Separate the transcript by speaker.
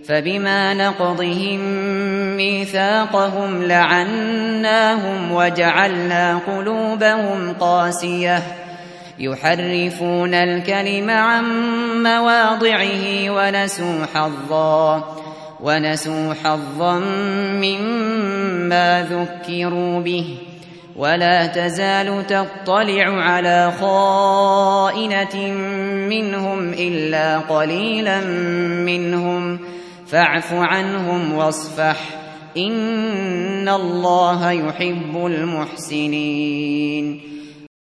Speaker 1: فبما نقضهم ميثاقهم لعناهم وجعلنا قلوبهم قاسية يحرفون الكلم عن مواضعه ونسوا حظا مما ذكروا به ولا تزال تطلع على خائنة منهم إلا قليلا منهم فاعف عنهم واصفح إن الله يحب المحسنين